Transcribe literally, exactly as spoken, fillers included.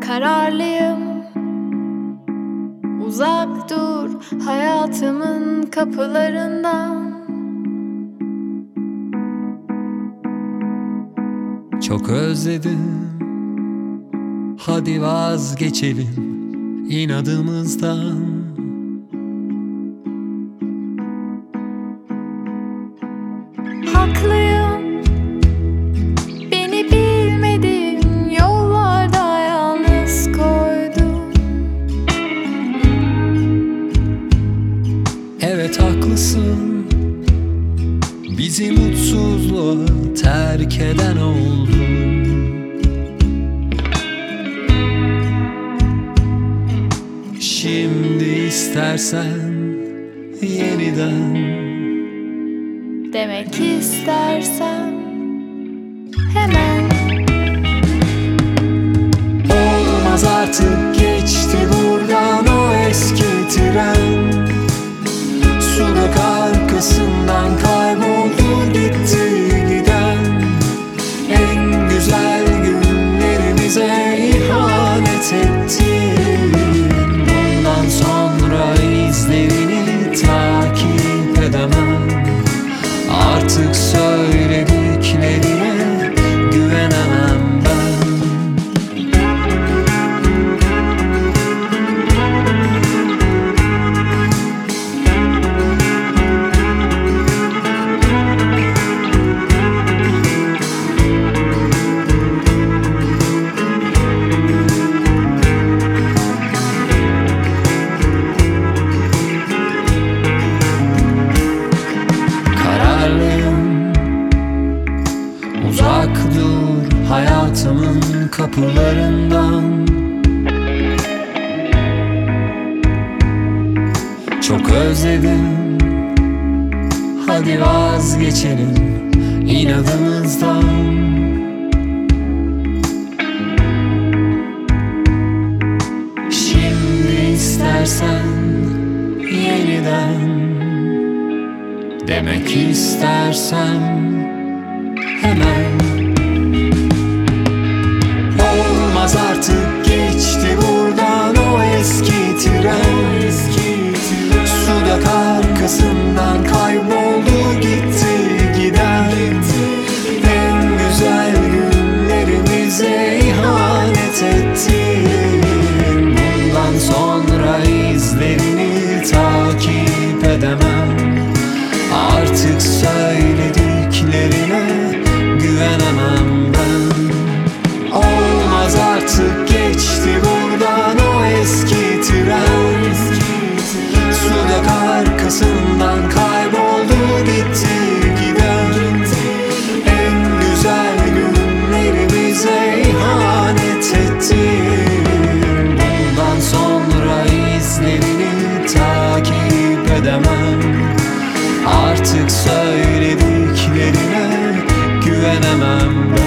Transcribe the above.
Kararlıyım, uzak dur hayatımın kapılarından. Çok özledim, hadi vazgeçelim inadımızdan. Haklıyım, beni bilmediğim yollarda yalnız koydum. Evet haklısın, bizi mutsuzluğa terk eden oldu. Şimdi istersen yeniden Demek istersen hemen. Olmaz artık, geçti buradan o eski tren. Sudak arkasından kayboldu gitti giden. En güzel günlerimize ihanet ettin. Bundan sonra izlerini takip edemem. Artık söylediklerine güvenemem ben. Uzak dur hayatımın kapılarından. Çok özledim, hadi vazgeçelim inadımızdan. Şimdi istersen yeniden, demek istersen hemen. Olmaz artık, geçti buradan o eski tren. Sudak arkasından kayboldu gitti giden. En güzel günlerimize ihanet ettin. Bundan sonra izlerini takip edemem. Artık söylediklerine güvenemem ben. Olmaz artık, geçti buradan o eski tren. Sudak arkasından kayboldu gitti giden. En güzel günlerimize ihanet ettin. Bundan sonra izlerini takip edemem. Artık söylediklerine güvenemem ben.